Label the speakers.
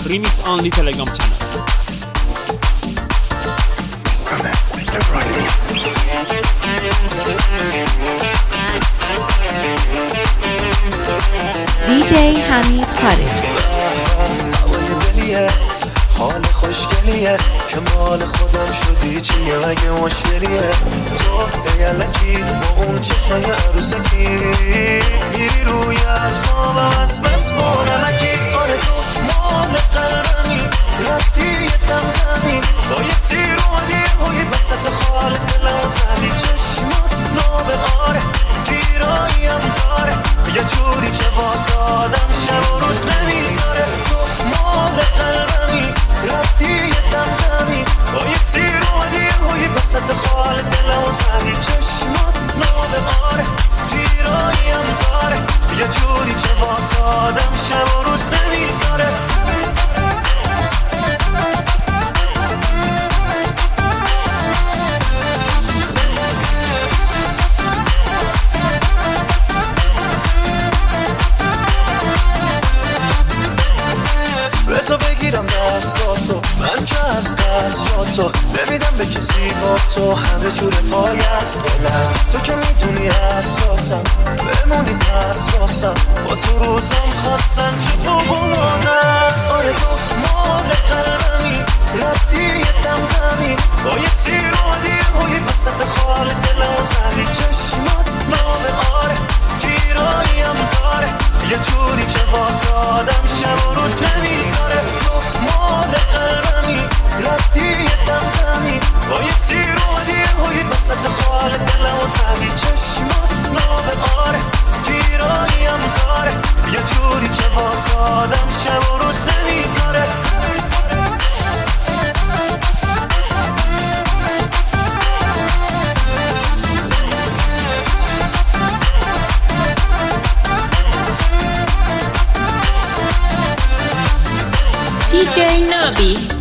Speaker 1: Remix only Telegram channel.
Speaker 2: DJ حمید خارجی.
Speaker 3: حال خوشگلیه که مال خودم شدی چیه مگه مشکلیه تو ایالکی با اون چشای عروسکی میری روی اصابم از بس مونمکی آره تو مال قلبمی رفتی یه دمدمی با یه تیر اومدی روی وسط خال دلم زدی چشمات نابه آره گیراییم داره یه جوری که واسادم شب و روز نمیذاره تو مال قلبمی رفتی یه دمدمی با یه تیر اومدی روی وسط خال دلم زدی چشمات نابه آره گیراییم داره یه جوری که واسادم شب و روز نمیذاره بسا بگیرم دستاتو من که از قصراتو نمیدم به کسی با تو همه جور پای از دلم تو که میدونی حساسم بمونی پس واسم با تو روزم خواستن چه فوق‌العاده‌ام آره تو مال قلبمی رفتی یه دمدمی با یه تیر اومدی روی وسط خال دلم زدی چشمات نابه آره گیراییم داره یه جوری که واسادم شب و روز نمیذاره تو مال قلبمی رفتی یه دمدمی با یه تیر اومدی روی وسط خال دلم زدی چشمات نابه آره گیراییم داره یه جوری که واسادم شب و روز نمیذاره
Speaker 2: DJ Nabi.